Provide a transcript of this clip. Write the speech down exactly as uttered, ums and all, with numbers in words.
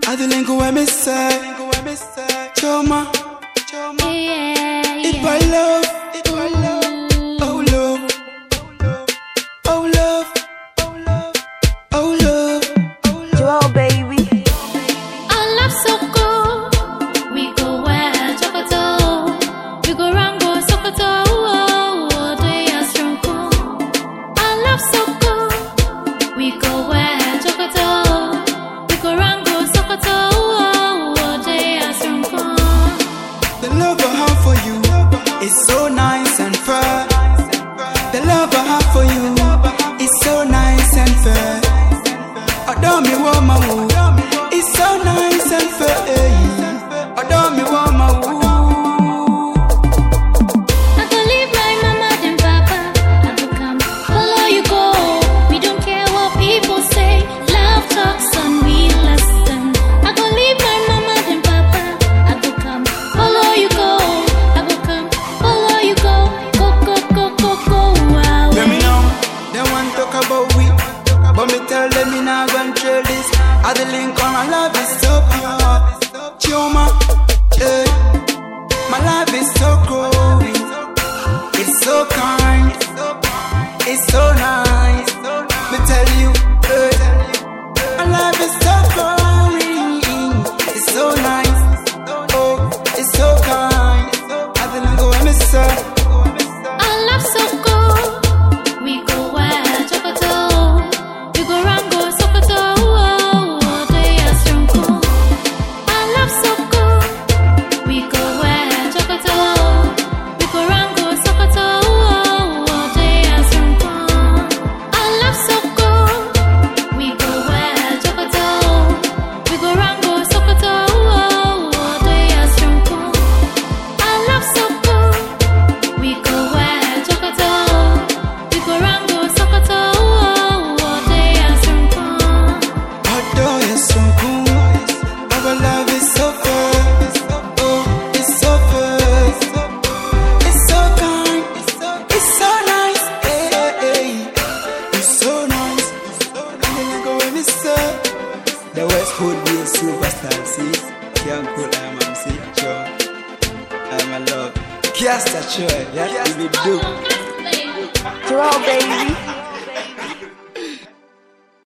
Adelingo we me say, Choma, it by love, oh love, oh love, oh love, Joel baby. Our love so good, we go where Chocoto, we go Rango Sokoto, oh, they are strong. Our love so good, we go where Chocoto, we go Rango Sokoto, oh, they are strong. the love I have for you is so nice and fair. The love I have for you is so nice and fair. Adore me, woman, it's so nice and fair. Adore me, woman. I go leave my mama and papa, I go come follow you go. We don't care what people say, love talks and we listen. I go leave my mama and papa, I go come follow you go. I go come follow you go, go go go go go away. Let me know, they want to talk about we, but me tell them me not gonna trade this. I the link on my love is so pure, Choma, eh. My love is so growing, it's so kind, it's so nice. Me tell you, eh. My love is so growing, it's so nice, oh, it's so kind. I the link on me say. Our love so good, we go where Chocoto, we go Rango Sokoto, oh, they are strong. Our love so good, we go where Chocoto, we go Rango Sokoto, oh, they are strong. Our love so good, we go where Chocoto, we go Rango Sokoto, oh, they are strong. Our love so good. We go where Chocoto, we go Rango Sokoto, oh, they are strong. Adore you so cool. Our love is so fair. Oh, it's so fair. It's so kind. It's so nice. Hey, hey, hey. It's so nice. And then I go with me, sir. The West Hood be a superstar. See, young cool, I'm a see, Joe. I'm a love. Kiasta, Joe. Yeah, you do. Joel baby.